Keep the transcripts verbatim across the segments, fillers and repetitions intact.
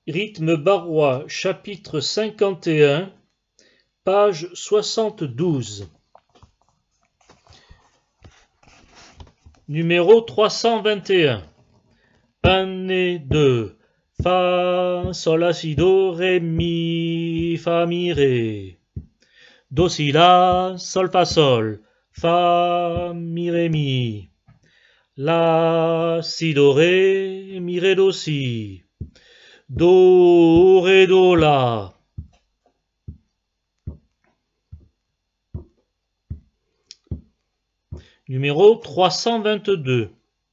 Rythme barrois, chapitre cinquante et un, page soixante-douze. Numéro trois cent vingt et un. un et deux. Fa, sol, la, si, do, ré, mi, fa, mi, ré. Do, si, la, sol, fa, sol. Fa, mi, ré, mi. La, si, do, ré, mi, ré, do, si. Do, ré, do, la. Numéro trois cent vingt-deux.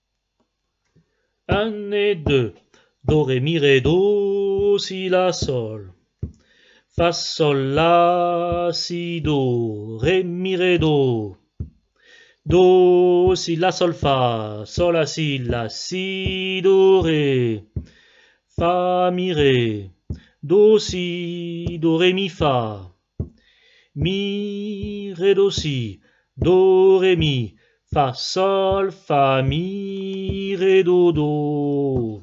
un et deux. Do, ré, mi, ré, do, si, la, sol. Fa, sol, la, si, do, ré, mi, ré, do. Do, si, la, sol, fa, sol, la, si, la, si, do, ré. Fa, mi, ré. Do, si, do, ré, mi, fa. Mi, ré, do, si. Do, ré, mi. Fa, sol, fa, mi, ré, do, do.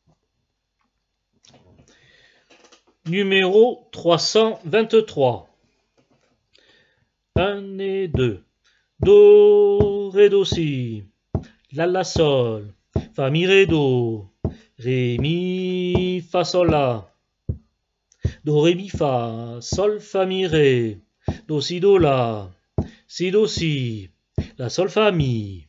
Numéro trois cent vingt-trois. un et deux. Do, ré, do, si. La, la, sol. Fa, mi, ré, do. Ré, mi, fa, sol, la. Do, ré, mi, fa. Sol, fa, mi, ré. Do, si, do, la. Si, do, si. La, sol, fa, mi.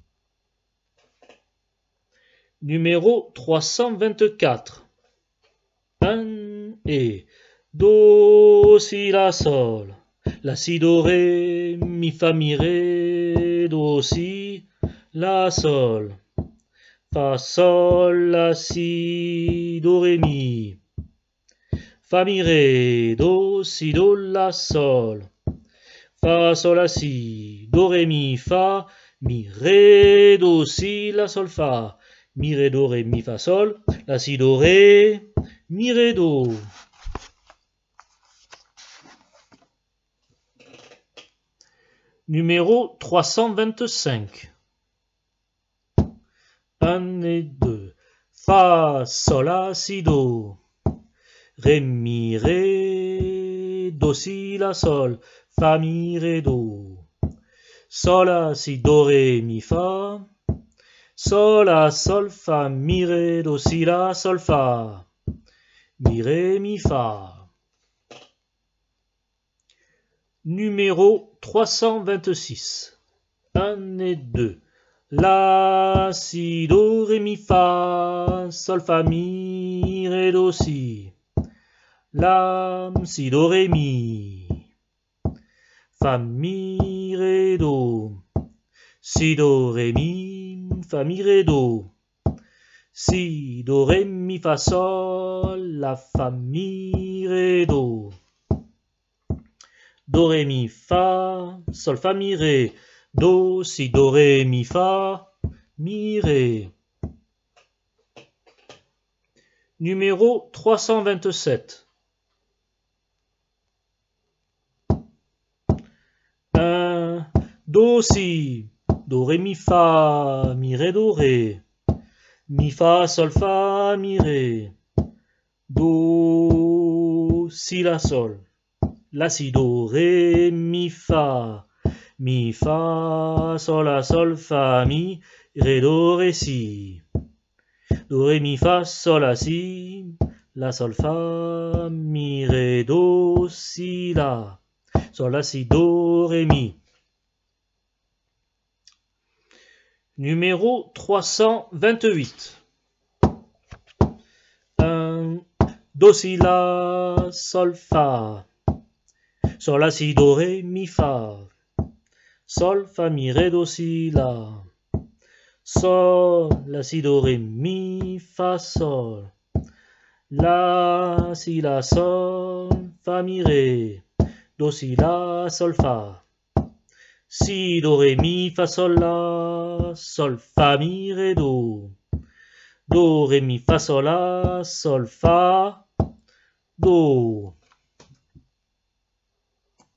Numéro trois cent vingt-quatre. un et do, si, la, sol. La, si, do, ré, mi, fa, mi, ré, do, si, la, sol. Fa, sol, la, si, do, ré, mi. Fa, mi, ré, do, si, do, la, sol. Fa, sol, la, si, do, ré, mi, fa, mi, ré, do, si, la, sol, fa. Mi, ré, do, ré, mi, fa, sol. La, si, do, ré, mi, ré, do. Numéro trois cent vingt-cinq. un et deux. Fa, sol, la, si, do. Ré, mi, ré, do, si, la, sol. Fa, mi, ré, do. Sol, la, si, do, ré, mi, fa. Sol, la, sol, fa, mi, ré, do, si, la, sol, fa. Mi, ré, mi, fa. Numéro trois cent vingt-six. un et deux. La, si, do, ré, mi, fa. Sol, fa, mi, ré, do, si. La, si, do, ré, mi. Fa, mi, ré, do. Si, do, ré, mi. Fa, mi, ré, do. Si, do, ré, mi, fa, sol. La, fa, mi, ré, do. Do, ré, mi, fa. Sol, fa, mi, ré. Do, si, do, ré, mi, fa. Mi, ré. Numéro trois cent vingt-sept. un. Do, si. Do, ré, mi, fa. Mi, ré, do, ré. Mi, fa, sol, fa, mi, ré. Do, si, la, sol. La, si, do, ré, mi, fa. Mi, fa, sol, la, sol, fa, mi, ré, do, ré, si. Do, ré, mi, fa, sol, la, si. La, sol, fa, mi, ré, do, si, la. Sol, la, si, do, ré, mi. Numéro trois cent vingt-huit. un. Do, si, la, sol, fa. Sol, la, si, do, ré, mi, fa. Sol, fa, mi, ré, do, si, la. Sol, la, si, do, ré, mi, fa, sol. La, si, la, sol, fa, mi, ré. Do, si, la, sol, fa. Si, do, ré, mi, fa, sol, la. Sol, fa, mi, ré, do. Do, ré, mi, fa, sol, la. Sol, fa, do.